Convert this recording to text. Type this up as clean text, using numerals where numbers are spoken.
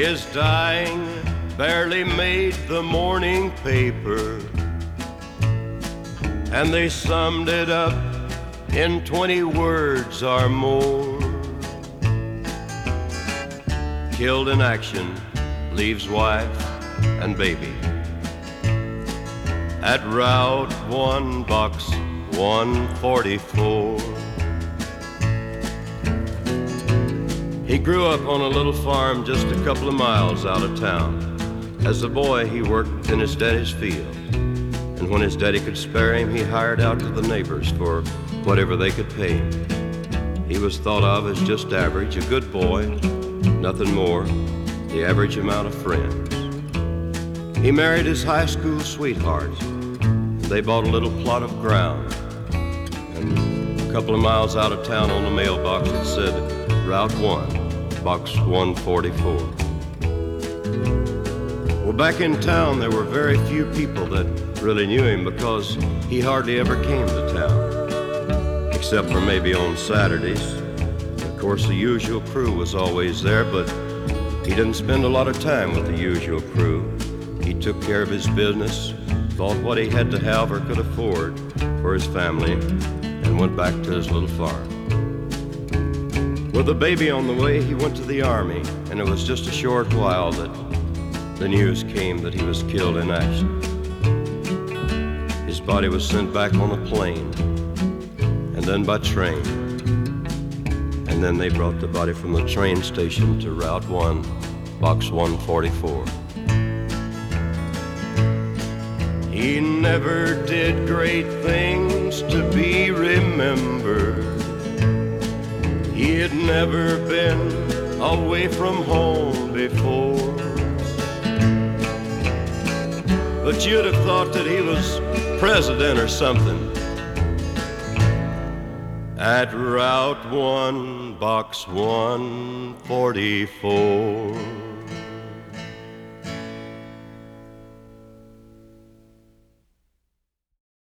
His dying barely made the morning paper, and they summed it up in 20 words or more. Killed in action, leaves wife and baby at Route 1, Box 144. He grew up on a little farm just a couple of miles out of town. As a boy, he worked in his daddy's field, and when his daddy could spare him, he hired out to the neighbors for whatever they could pay him. He was thought of as just average, a good boy, nothing more, the average amount of friends. He married his high school sweetheart. They bought a little plot of ground, and a couple of miles out of town on the mailbox it said, Route 1, Box 144. Well, back in town, there were very few people that really knew him because he hardly ever came to town, except for maybe on Saturdays. Of course, the usual crew was always there, but he didn't spend a lot of time with the usual crew. He took care of his business, bought what he had to have or could afford for his family, and went back to his little farm. With a baby on the way, he went to the Army, and it was just a short while that the news came that he was killed in action. His body was sent back on a plane, and then by train. And then they brought the body from the train station to Route 1, Box 144. He never did great things to be remembered. He had never been away from home before. But you'd have thought that he was president or something. At Route 1, Box 144.